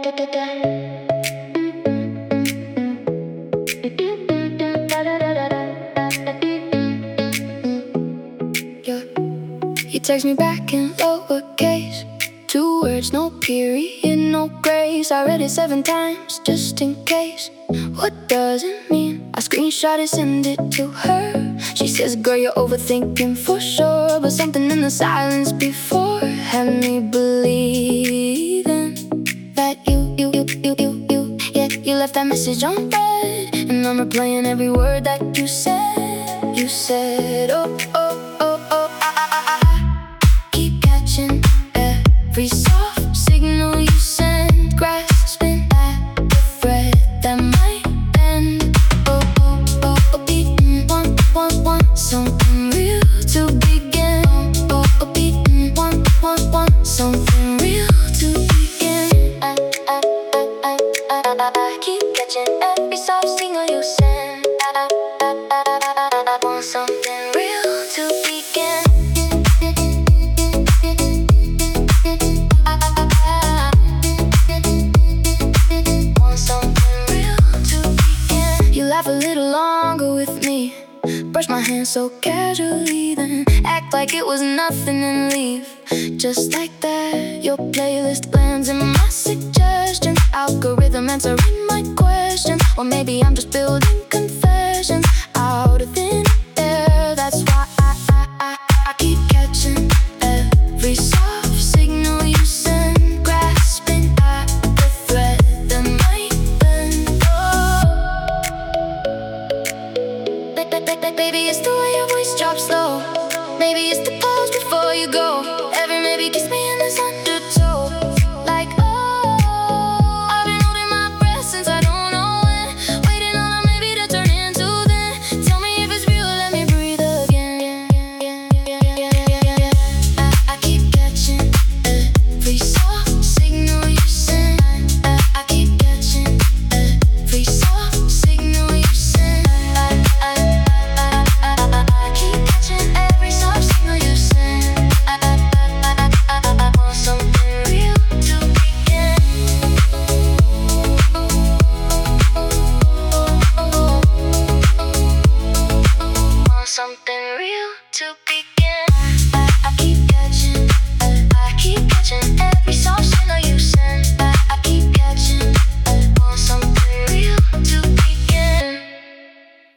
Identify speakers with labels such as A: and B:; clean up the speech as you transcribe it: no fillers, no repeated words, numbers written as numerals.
A: Yeah. You text me back in lowercase, 2 words, no period, no grace. I read it 7 times just in case. What does it mean? I screenshot it, send it to her. She says, girl, you're overthinking for sure. But something in the silence before had me believing that you left that message on red. And I'm replaying every word that you said. You said, oh, oh, oh, oh, I keep catching every soft signal you send, grasping at the thread that might bend. Oh, oh, oh, oh, beating, want something real to begin. Oh, oh, beating, want something real to begin. I keep catching every soft signal you send. I want something real to begin. Want something real to begin. You laugh a little longer with me, brush my hand so casually, then act like it was nothing and leave. Just like that, your playlist lands in my suggestions. Algorithm answering my questions. Or maybe I'm just building